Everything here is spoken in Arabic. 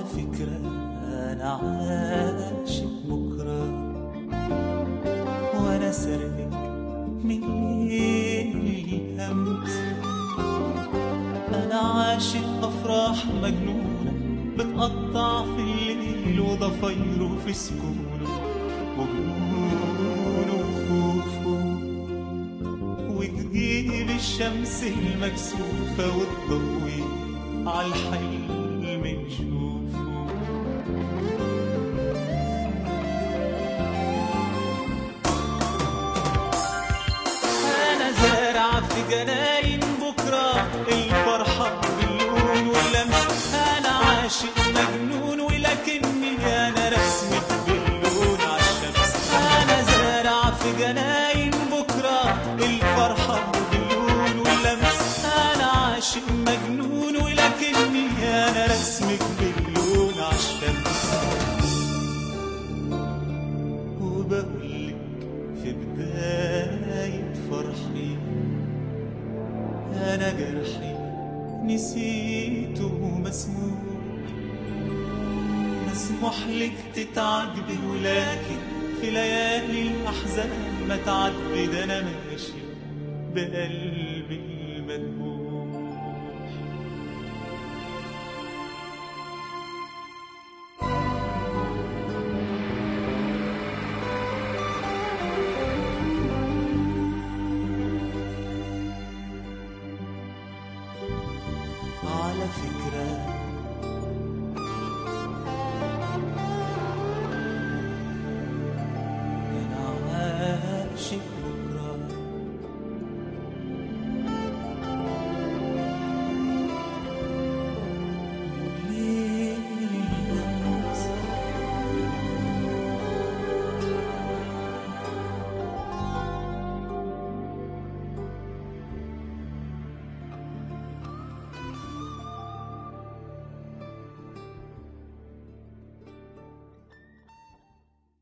فكرة أنا عاشق بكرة، وأنا سرقك من ليل الأمس. أنا عاشق أفراح مجنونة بتقطع في الليل، وضفايره في سكونه وجنونه وخوفه، وتجيب الشمس المكسوفة وتضوي عالحلم نشوفه. أنا زارع في جناين بكرة الفرحة باللون واللمس. أنا عاشق مجنون ولكني أنا رسمك باللون عالشمس. أنا زارع في جناين بكرة الفرحة باللون واللمس. أنا عاشق مجنون ولكني أنا رسمك باللون عالشمس. وبقولك في بداية فرحي أنا جرحي نسيته مسموح. مسموح لك تتعجبي ولكن في ليالي الأحزان ما تعدي. ده أنا ماشي بقلبي المذبوح. على فكرة